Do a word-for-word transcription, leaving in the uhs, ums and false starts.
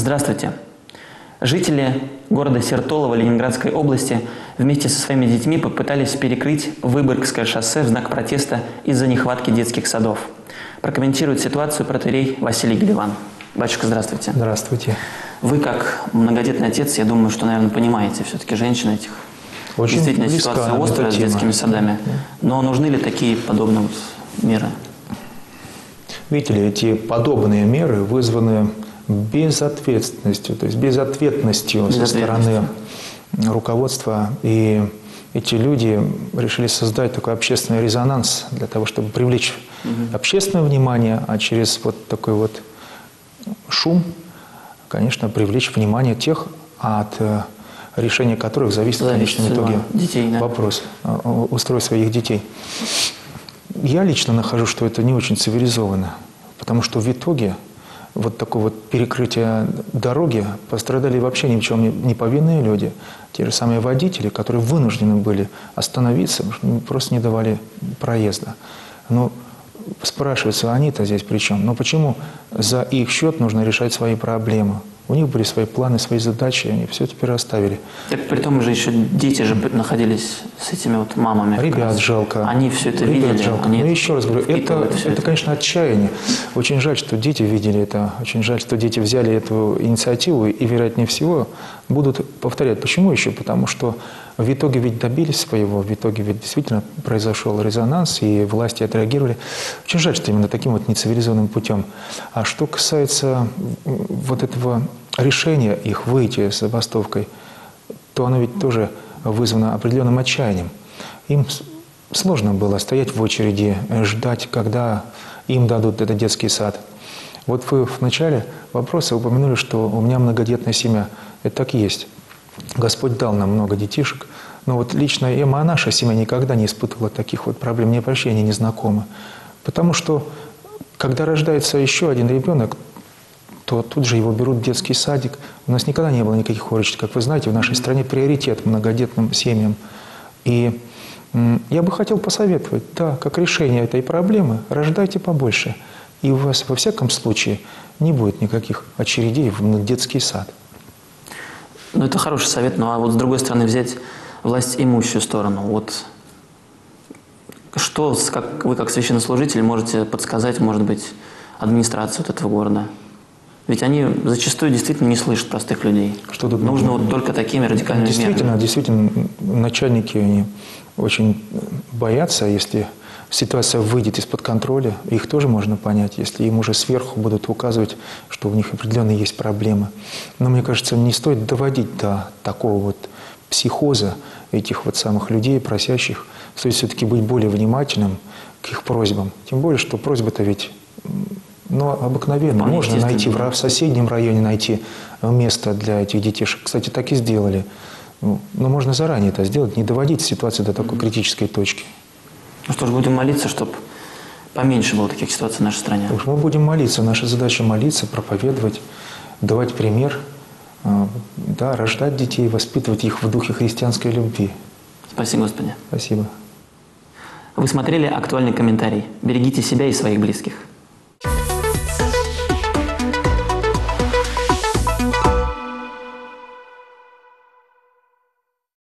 Здравствуйте. Жители города Сертолово Ленинградской области вместе со своими детьми попытались перекрыть Выборгское шоссе в знак протеста из-за нехватки детских садов. Прокомментирует ситуацию протоиерей Василий Геливан. Батюшка, здравствуйте. Здравствуйте. Вы, как многодетный отец, я думаю, что, наверное, понимаете все-таки женщин этих. Очень Действительно, ситуация острая с детскими садами. Но нужны ли такие подобные вот меры? Видите ли, эти подобные меры вызваны безответственностью, то есть безответностью со стороны руководства. И эти люди решили создать такой общественный резонанс для того, чтобы привлечь угу. общественное внимание, а через вот такой вот шум, конечно, привлечь внимание тех, от решения которых зависит, зависит в конечном итоге детей, да? вопрос устройства их детей. Я лично нахожу, что это не очень цивилизованно, потому что в итоге вот такое вот перекрытие дороги пострадали вообще ни в чем не повинные люди. Те же самые водители, которые вынуждены были остановиться, просто не давали проезда. Ну, спрашивается, они-то здесь при чем? Но почему за их счет нужно решать свои проблемы? У них были свои планы, свои задачи, и они все теперь оставили. Так при том же еще дети же находились с этими вот мамами. Ребят жалко. Они все это Ребят видели. Жалко. Но еще раз говорю, это, это, это, конечно, отчаяние. Очень жаль, что дети видели это. Очень жаль, что дети взяли эту инициативу и, вероятнее всего, будут повторять. Почему еще? Потому что в итоге ведь добились своего, в итоге ведь действительно произошел резонанс, и власти отреагировали. Очень жаль, что именно таким вот нецивилизованным путем. А что касается вот этого решения их выйти с забастовкой, то оно ведь тоже вызвано определенным отчаянием. Им сложно было стоять в очереди, ждать, когда им дадут этот детский сад. Вот вы в начале вопроса упомянули, что у меня многодетная семья. Это так и есть. Господь дал нам много детишек, но вот лично и наша семья никогда не испытывала таких вот проблем. Мне вообще они не знакомы. Потому что, когда рождается еще один ребенок, то тут же его берут в детский садик. У нас никогда не было никаких очередей. Как вы знаете, в нашей стране приоритет многодетным семьям. И я бы хотел посоветовать, да, как решение этой проблемы, рождайте побольше. И у вас во всяком случае не будет никаких очередей в детский сад. Ну, это хороший совет, ну а вот с другой стороны взять власть имущую сторону. Вот что, как вы как священнослужитель можете подсказать, может быть, администрации вот этого города? Ведь они зачастую действительно не слышат простых людей. Что тут нужно вот только такими радикальными действительно, мерами. Действительно, начальники они очень боятся, если ситуация выйдет из-под контроля, их тоже можно понять, если им уже сверху будут указывать, что у них определенно есть проблемы. Но мне кажется, не стоит доводить до такого вот психоза этих вот самых людей, просящих. Стоит все-таки быть более внимательным к их просьбам. Тем более, что просьба-то ведь ну, обыкновенно. Можно найти в соседнем районе найти место для этих детишек. Кстати, так и сделали. Но можно заранее это сделать, не доводить ситуацию до такой критической точки. Ну что ж, будем молиться, чтобы поменьше было таких ситуаций в нашей стране. Так что мы будем молиться. Наша задача молиться, проповедовать, давать пример, да, рождать детей, воспитывать их в духе христианской любви. Спасибо, Господи. Спасибо. Вы смотрели актуальный комментарий. Берегите себя и своих близких.